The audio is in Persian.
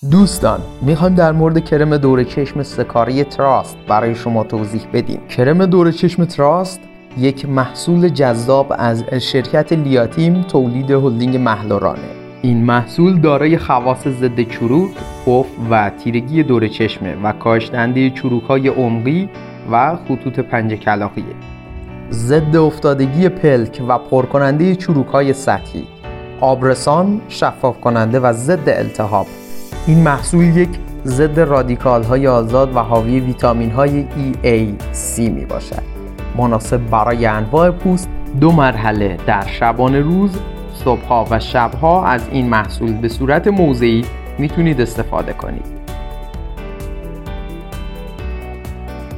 دوستان، میخوایم در مورد کرم دور چشم سکاره تراست برای شما توضیح بدیم. کرم دور چشم تراست یک محصول جذاب از شرکت لیاتیم تولید هلدینگ مهلارانه. این محصول دارای خواص ضد چروک، قفل و تیرگی دور چشمه و کاهش دهنده چروک‌های عمقی و خطوط پنجه کلاغیه. ضد افتادگی پلک و پرکننده چروک‌های سطحی، آبرسان، شفاف کننده و ضد التهاب. این محصول یک ضد رادیکال‌های آزاد و حاوی ویتامین‌های EA/C می باشد. مناسب برای انواع پوست. 2 مرحله در شبانه روز، صبح‌ها و شب‌ها از این محصول به صورت موضعی میتونید استفاده کنید.